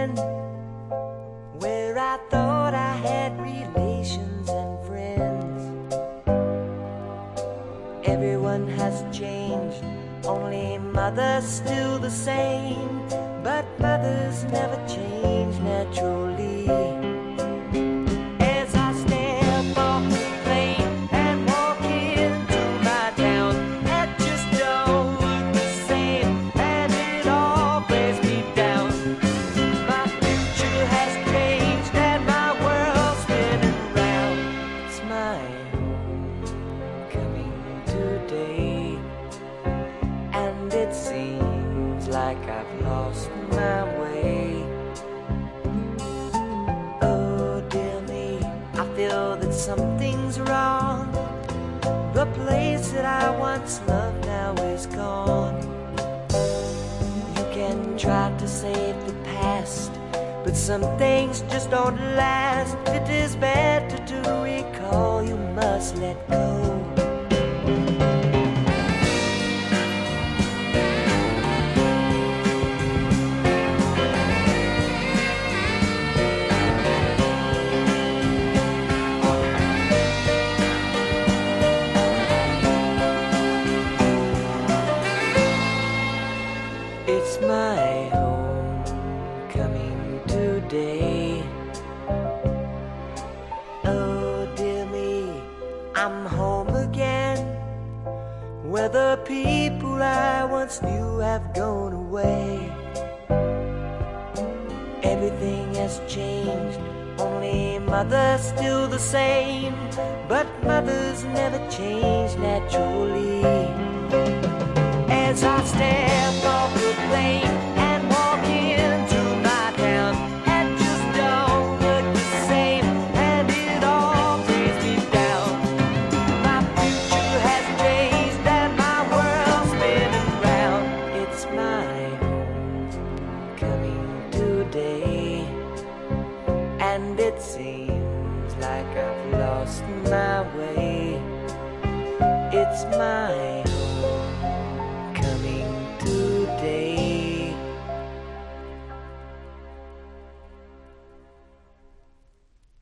again, where I thought I had relations and friends. Everyone has changed, only mother's still the same. But mothers never change naturally. As I step off the plane and walk into my town, that just don't look the same, and it all brings me down. My future has changed and my world's spinning round. It's my homecoming today, and it seems like I've lost my way. Oh dear me, I feel that something's wrong. The place that I once loved now is gone. You can try to save the past, but some things just don't last. It is better to recall, you must let go. It's my homecoming today. Oh dear me, I'm home again, where the people I once knew have gone away. Everything has changed, only mother's still the same. But mothers never change naturally. As I step off the plane and walk into my town, and just don't look the same, and it all brings me down. My future has changed and my world's spinning round. It's my homecoming today, and it seems like I've lost my way.